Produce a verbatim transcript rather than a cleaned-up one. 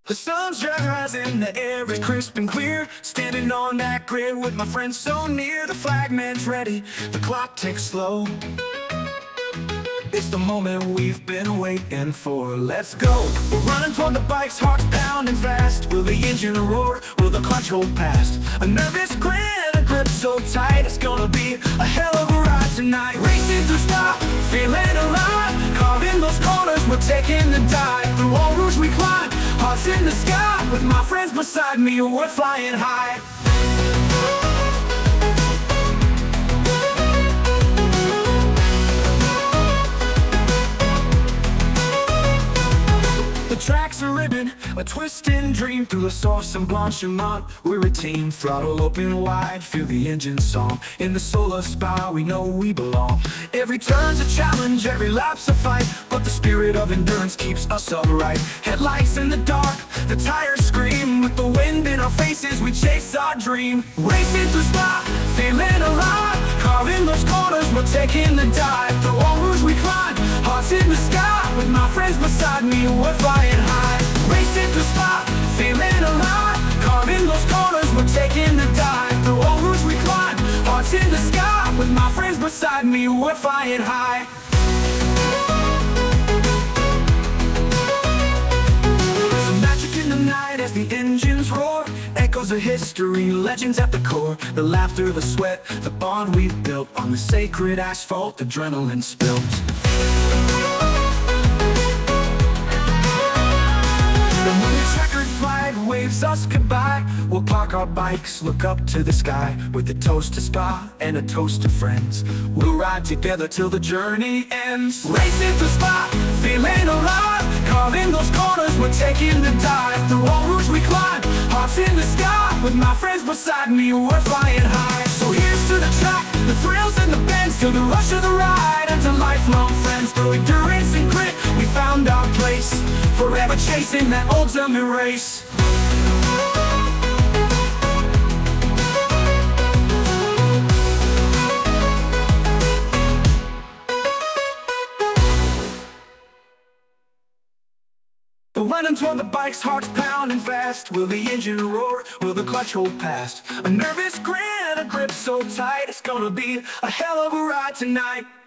The sun's rising, the air is crisp and clear. Standing on that grid with my friends so near. The flagman's ready, the clock ticks slow. It's the moment we've been waiting for. Let's go! We're running toward the bikes, hearts pounding fast. Will the engine roar? Will the clutch hold past? A nervous grin, a grip so tight. It's gonna be a hell of a ride tonight. Racing through stop, feeling alive. Carving those corners, we're taking the dive. Through Eau Rouge we climb, hearts in the sky. With my friends beside me, we're flying high. The tracks are ribbon, a twisting dream. Through the Source and Blanchimont, we're a team. Throttle open wide, feel the engine song. In the solar spa, we know we belong. Every turn's a challenge, every lap's a fight. But the spirit of endurance keeps us upright. Headlights in the dark, the tires scream. With the wind in our faces, we chase our dream. Racing through Spa, feeling alive. Carving those corners, we're taking the dive. Through Eau Rouge we climb, hearts in the sky. With my friends beside me, we're flying high. Racing through Spa, feeling alive. Carving those corners, we're taking the dive. Through Eau Rouge we climb, hearts in the sky. With my friends beside me, we're flying high. There's magic in the night as the engines roar. Echoes of history, legends at the core. The laughter, the sweat, the bond we've built. On the sacred asphalt, adrenaline spilt. Waves us goodbye. We'll park our bikes, look up to the sky. With a toast to Spa and a toast to friends. We'll ride together till the journey ends. Racing through Spa, feeling alive. Carving those corners, we're taking the dive. Through Eau Rouge we climb, hearts in the sky. With my friends beside me, we're flying high. So here's to the track, the thrills and the bends. To the rush of the ride, and to lifelong friends. Through endurance and grit, we found our place. Forever chasing that ultimate race. The running toward the bikes, hearts pounding fast. Will the engine roar? Will the clutch hold past? A nervous grin, a grip so tight. It's gonna be a hell of a ride tonight.